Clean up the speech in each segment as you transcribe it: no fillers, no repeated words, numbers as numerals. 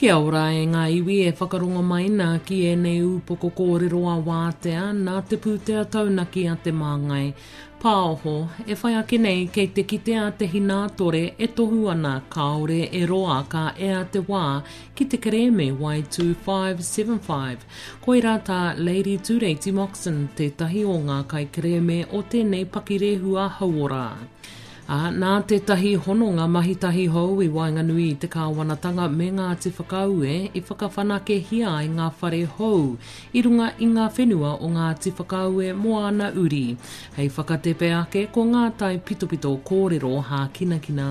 Kia ora e ngā iwi e whakaronga mai nā ki e nei upoko kōrero a wātea nā te pūtea taunaki a te māngai. Pāoho, e whai ake nei kei te kite a te hinātore e tohu ana kaore e roa ka e a te wā ki te kereme Y2575. Koe rata Lady Tureiti Moxon te tahi o ngā kai kereme o tēnei pakirehua hauora. Nā te tahi hononga mahitahi hou I Wainganui I te kāwanatanga me ngā te whakaue I whakawhanake hia I ngā whare hou I runga I ngā whenua o ngā te whakaue moana uri. Hei whakatepe ake ko ngā tai pitopito kōrero hā kinakina.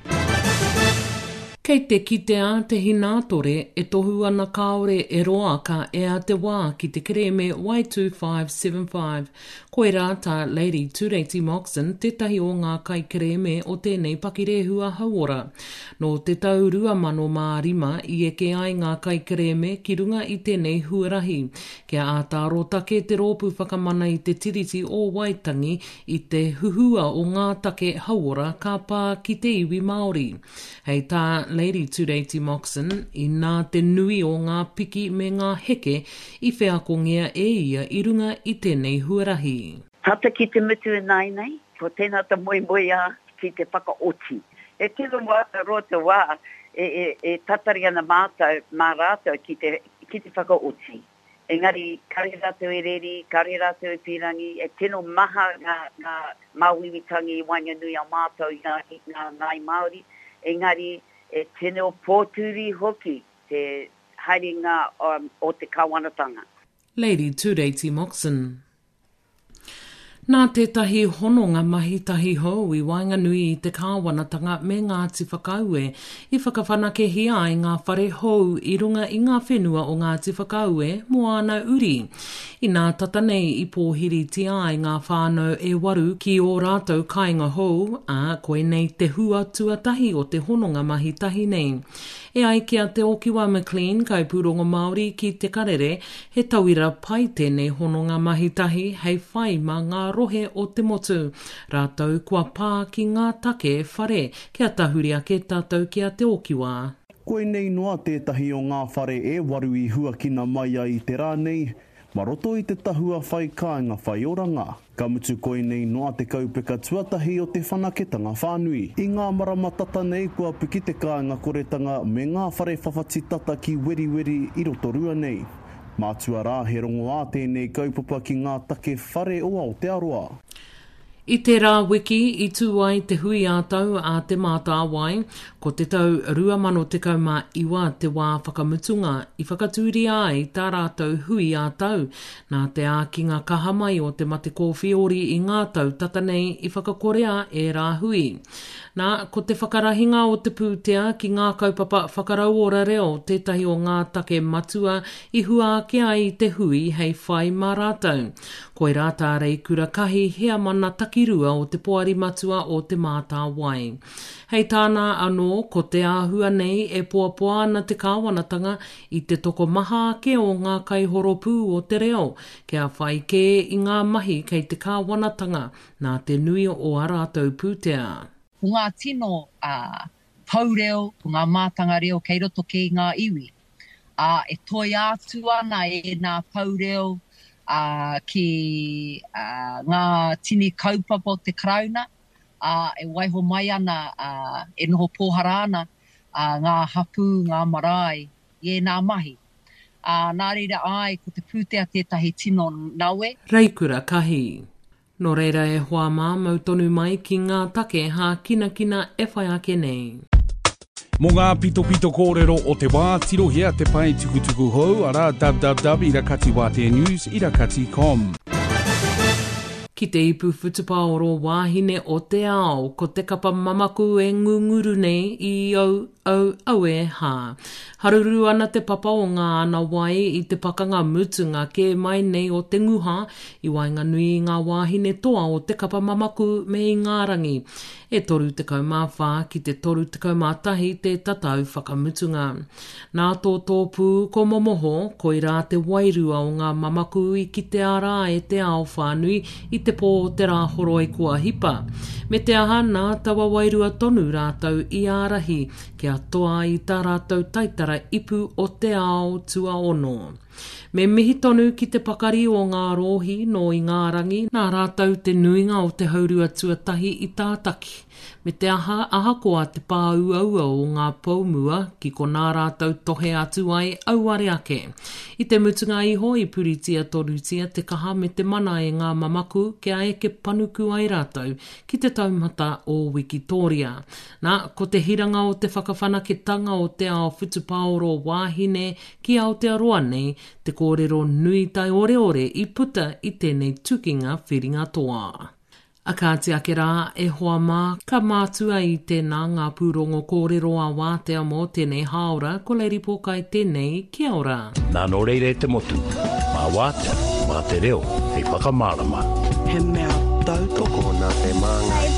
Kei te kitea te hinātore e tohu ana kaore e roa ka e a te wā ki te kereme Y2575. Koe rata Lady Tureiti Moxon tētahi o ngā kai kereme o tēnei pakirehua hauora. No te tau 2005 I eke ai ngā kai kereme ki runga I tēnei huarahi. Kia ātaro take te rōpu whakamana I te tiriti o Waitangi I te huhua o ngā take hauora ka pā ki te iwi Māori. Hei tā Lady Tureiti Moxon I nā te nui o ngā piki me ngā heke I wheakongia e ia I runga I tēnei huarahi. Tata ki te mutu e nei, ko tēnā ta moe a ki te whakaoti. E tino rota wā e tatari ana mā rātou ki te whakaoti. Engari, kare rātou e reri, kare rātou e pirangi, e tino maha ngā mauiwitangi I Wainganui a mātou I ngā ngai Māori. Engari, e tino pōturi hoki te haringa o te kāwanatanga. Lady Tureiti Moxon. Nā tētahi hononga mahitahi hou I Wainganui I te kāwanatanga me ngā te whakaue I whakawhanake hia I ngā whare hou I runga I ngā whenua o ngā te whakaue moana uri. I nā tata nei I pōhiri tia I ngā whānau e waru ki o rātou kāinga hou koe nei te hua tuatahi o te hononga mahitahi nei. E ai kia te Okiwa McLean kai Pūrongo Māori ki te karere he tauira pai tēnei hononga mahitahi hei whai mā ngā rohe o te motu. Rātou kua pā ki ngā take whare kia tahuri ake tātou kia te Okiwa. Koe nei noa tētahi o ngā whare e waru I huakina mai ai te rānei, maroto I te tahua whai kāinga whai oranga. Ka mutu koe nei noa te kaupeka tuatahi o te whanaketanga whānui. I ngā marama tata nei kua piki te kāinga koretanga me ngā whare whawhati tata ki weri I rotorua nei. Mātua rā he rongo a tēnei kaupapa ki ngā take whare o Aotearoa. I te rā wiki I tū ai te hui ātau a te mātāwai, ko te tau 2019 te wā whakamutunga I whakatūri ai tā rātou hui ātau, nā te ākinga kahamai o te mate kōwhiori I ngā tau tata nei I whakakorea e rā hui. Nā, ko te whakarahinga o te pūtea ki ngā kaupapa whakarauora reo tētahi o ngā take matua I hua ake ai te hui hei whai mā rātou. Koe rātā rei kura kahi hea mana takirua o te poari matua o te mātāwai. Hei tāna anō, ko te āhua nei e poapoa ana te kāwanatanga I te toko maha ake o ngā kaihoropu o te reo, kia whai ke I ngā mahi kei te kāwanatanga nā te nui o a rātou pūtea. O ngā tino paureo, o ngā mātanga reo kei roto ki ngā iwi. E toi atu ana e ngā paureo ki ngā tini kaupapa o te krauna, e waiho mai ana, e noho pōhara ana, ngā hapu, ngā marae, I ngā mahi. Nā reira ai, ko te pūtea tētahi tino naue. Reikura kahi. No reira e hoa mā mau tonu mai ki ngā take hā kinakina e whai ake nei. Mō ngā pitopito kōrero o te wā, tirohia te pai tukutuku hou, ara www.irakatiwate.news.irakati.com. Ki te ipu whutupāoro wāhine o te ao, ko te kapa mamaku e ngunguru nei I au e hā. Haruru ana te papa o ngā ana wai I te pakanga mutunga ke mai nei o te nguha I Wainganui ngā wāhine toa o te kapa mamaku me I ngā rangi. E toru te kaumawha ki te toru te kaumatahi te tatau whakamutunga. Nā tō tōpū ko momoho, ko I rā te wairua o ngā mamaku I ki te ara e te ao whānui I te pō te rā horoi kua hipa. Me te aha nā tawa wairua tonu rātau I ārahi, kia Kia toa I tā rātou taitara ipu o te ao tua ono. Me mihi tonu ki te pakari o ngā rohi no I ngā rangi, nā rātou te nuinga o te haurua tuatahi I tātaki. Me te ahakoa te pāuaua o ngā paumua ki ko nā rātou tohe atu ai auare ake. I te mutunga iho I puritia torutia te kaha me te mana e ngā mamaku kia eke panuku ai rātou ki te taumata o Wikitoria. Nā, ko te hiranga o te whakawhanaketanga o te ao whutupaoro wāhine ki Aotearoa nei, te kōrero nui tai ore ore I puta I tēnei tukinga whiringa toa. A ka te ake rā e hoa mā, ka mātua I tēnā ngā pūrongo kōrero a wātea mō tēnei haora, ko le ripoka I tēnei, kia ora. Nā no reire te motu, mā wātea, mā te reo, hei whakamārama. He mea tau toko nā te māngai.